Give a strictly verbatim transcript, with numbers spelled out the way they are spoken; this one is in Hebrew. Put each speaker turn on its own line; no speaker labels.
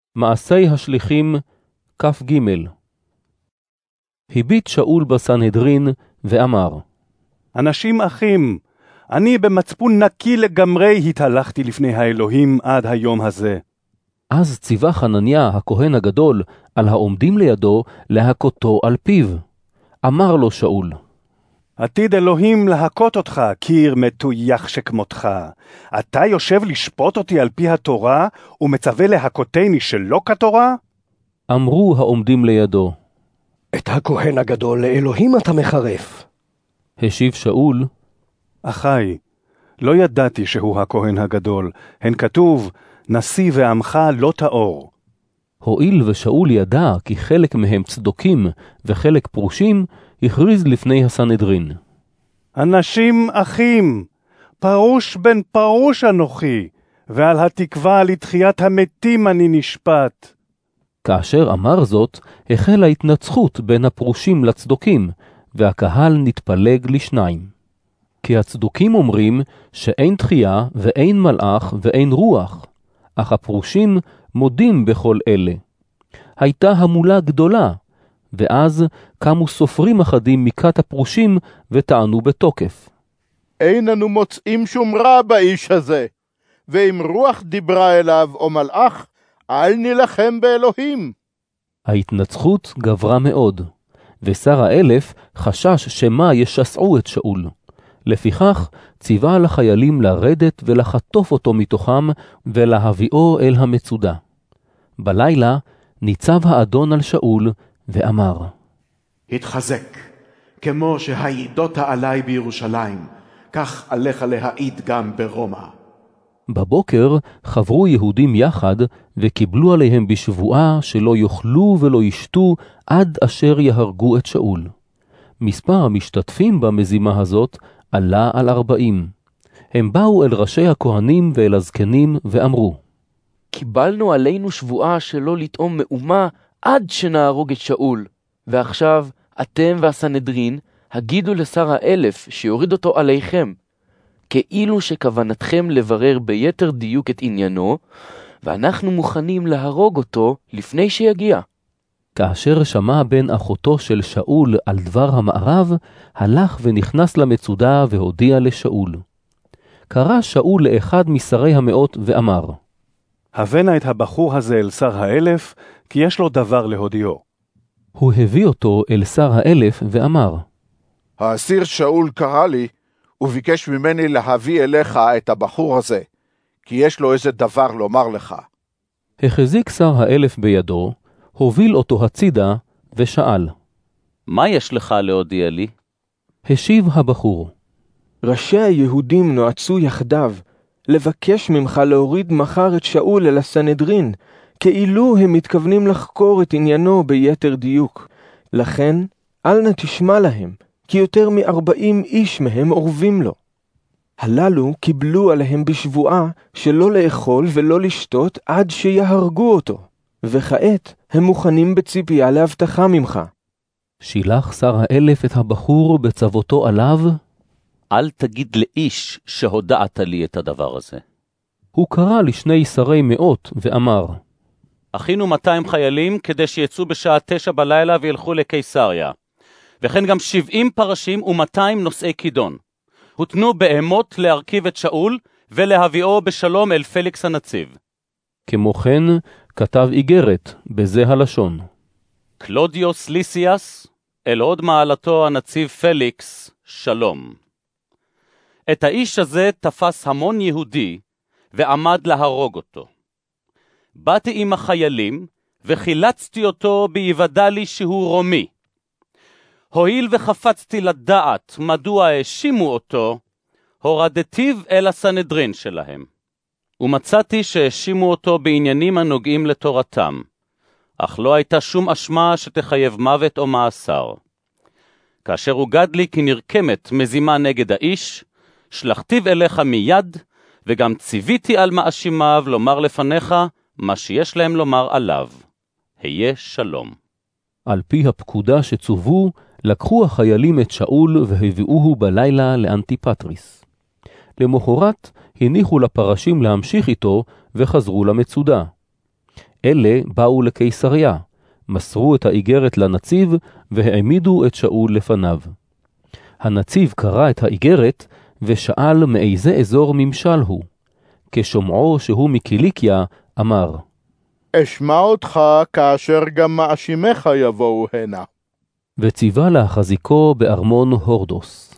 מעשי השליחים כ"ג. הביט שאול בסנהדרין ואמר,
אנשים אחים, אני במצפון נקי לגמרי התהלכתי לפני האלוהים עד היום הזה.
אז ציווה חנניה הכהן הגדול על העומדים לידו להכותו על פיו. אמר לו שאול,
עתיד אלוהים להכות אותך, קיר מטויח שכמותך. אתה יושב לשפוט אותי על פי התורה, ומצווה להכותני שלא כתורה?
אמרו העומדים לידו,
את הכהן הגדול לאלוהים אתה מחרף.
השיב שאול,
אחי, לא ידעתי שהוא הכהן הגדול, הן כתוב, נשיא ועמך לא תאור.
הואיל ושאול ידע כי חלק מהם צדוקים וחלק פרושים, הכריז לפני הסנהדרין,
אנשים אחים, פרוש בן פרוש אנוכי, ועל התקווה לתחיית המתים אני נשפט.
כאשר אמר זאת, החלה התנצחות בין הפרושים לצדוקים, והקהל נתפלג לשניים. כי הצדוקים אומרים שאין תחייה ואין מלאך ואין רוח, אך הפרושים מודים בכל אלה. הייתה המולה גדולה, ואז קמו סופרים אחדים מכת הפרושים וטענו בתוקף,
אין אנו מוצאים שום רע באיש הזה, ואם רוח דיברה אליו או מלאך, אל נלחם באלוהים.
ההתנצחות גברה מאוד, ושר האלף חשש שמה ישסעו את שאול. לפיכך ציווה על החיילים לרדת ולחטוף אותו מתוכם ולהביאו אל המצודה. בלילה ניצב האדון על שאול ואמר,
התחזק, כמו שהעידות עלי בירושלים, כך עליך להעיד גם ברומא.
בבוקר חברו יהודים יחד וקיבלו עליהם בשבועה שלא יאכלו ולא ישתו עד אשר יהרגו את שאול. מספר המשתתפים במזימה הזאת עלה על ארבעים. הם באו אל ראשי הכהנים ואל הזקנים ואמרו,
קיבלנו עלינו שבועה שלא לטעום מאומה עד שנהרוג את שאול, ועכשיו אתם והסנהדרין הגידו לשר האלף שיוריד אותו עליכם, כאילו שכוונתכם לברר ביתר דיוק את עניינו, ואנחנו מוכנים להרוג אותו לפני שיגיע.
כאשר שמע בן אחותו של שאול על דבר המערב, הלך ונכנס למצודה והודיע לשאול. קרא שאול לאחד משרי המאות ואמר,
הבנה את הבחור הזה אל שר האלף, כי יש לו דבר להודיעו.
הוא הביא אותו אל שר האלף ואמר,
האסיר שאול קרא לי, וביקש ממני להביא אליך את הבחור הזה, כי יש לו איזה דבר לומר לך.
החזיק שר האלף בידו, הוביל אותו הצידה ושאל,
מה יש לך להודיע לי?
השיב הבחור,
ראשי היהודים נועצו יחדיו, לבקש ממך להוריד מחר את שאול אל הסנהדרין, כאילו הם מתכוונים לחקור את עניינו ביתר דיוק. לכן, אל נא תשמע להם, כי יותר מארבעים איש מהם אורבים לו. הללו קיבלו עליהם בשבועה שלא לאכול ולא לשתות עד שיהרגו אותו, וכעת הם מוכנים בציפייה להבטחה ממך.
שילח שר האלף את הבחור בצוותו עליו,
אל תגיד לאיש שהודעת לי את הדבר הזה.
הוא קרא לשני שרי מאות ואמר,
הכינו מאתיים חיילים כדי שיצאו בשעה תשע בלילה וילכו לקיסריה, וכן גם שבעים פרשים ומאתיים נושאי כידון. הותנו בהמות להרכיב את שאול ולהביאו בשלום אל פליקס הנציב.
כמו כן כתב איגרת בזה הלשון,
קלודיוס ליסיאס, אל הוד מעלתו הנציב פליקס, שלום. את האיש הזה תפס המון יהודי ועמד להרוג אותו. באתי עם החיילים וחילצתי אותו ביוודע לי שהוא רומי. הואיל וחפצתי לדעת מדוע האשימו אותו, הורדתיו אל הסנהדרין שלהם. ומצאתי שהאשימו אותו בעניינים הנוגעים לתורתם, אך לא הייתה שום אשמה שתחייב מוות או מאסר. כאשר הוגד לי כי נרקמת מזימה נגד האיש, שלחתיו אליך מיד, וגם ציוויתי על מאשימיו לומר לפניך מה שיש להם לומר עליו. היה שלום.
על פי הפקודה שצובו, לקחו החיילים את שאול והביאוהו בלילה לאנטיפטריס. למחרת הניחו לפרשים להמשיך איתו וחזרו למצודה. אלה באו לקיסריה, מסרו את האיגרת לנציב, והעמידו את שאול לפניו. הנציב קרא את האיגרת, ושאל מאיזה אזור ממשל הוא. כשומעו שהוא מקיליקיה, אמר,
אשמע אותך כאשר גם מאשימך יבואו הנה.
וציווה להחזיקו בארמון הורדוס.